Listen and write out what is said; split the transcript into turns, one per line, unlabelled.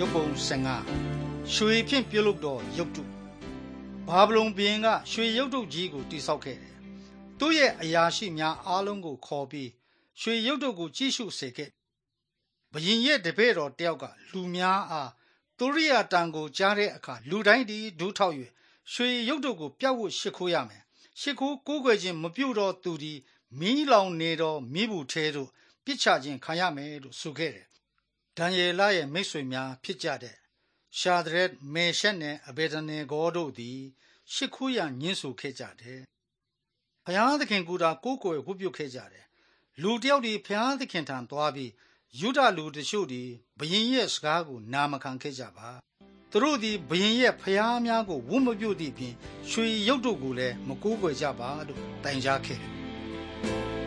ရုပ်ပုံ15ရွှေဖြင့်ပြုလုပ်သောရုပ်တုဘာဗလုန်ဘုရင်ကရွှေရုပ်တုကြီးကိုတိဆောက်ခဲ့တယ်။သူ့ရဲ့အရာရှိများအားလုံးကိုခေါ်ပြီးရွှေရုပ်တုကိုကြည့်ရှုစေခဲ့။ဘုရင်ရဲ့တပည့်တော်တယောက်ကလူများအားသူရိယာတန်ကိုကြားတဲ့အခါလူတိုင်းဒီဒူးထောက်၍ရွှေရုပ်တုကိုပြတ်ဝတ်ရှိခိုးရမယ်။ရှိခိုးကိုးကွယ်ခြင်းမပြုတော့သူသည်မီးလောင်နေသောမိဘူးထဲသို့ပစ်ချခြင်းခံရမယ်လို့ဆိုခဲ့တယ်။ဒံယေလရဲ့မိတ်ဆွေများဖြစ်ကြတဲ့ရှာဒရက်မေရှက်နဲ့အဘေဒနေဂေါတို့သည်ရှိခိုးရန်ညှင်းဆိုခဲ့ကြတယ်။ဘုရားသခင်ကူတာကိုးကွယ်ဝတ်ပြုခဲ့ကြတယ်။လူတယောက်ဒီဘုရားသခင်ထံသွားပြီးယုဒလူတချို့ဒီဘုရင်ရဲ့စကားကိုနာမခံခဲ့ကြပါ။သူတို့ဒီဘုရင်ရဲ့ဘုရားများကိုဝတ်မပြုသည့်ဖြင့်ရွှေရုပ်တုကိုလည်းမကိုးကွယ်ကြပါလို့တိုင်ကြားခဲ့တယ်။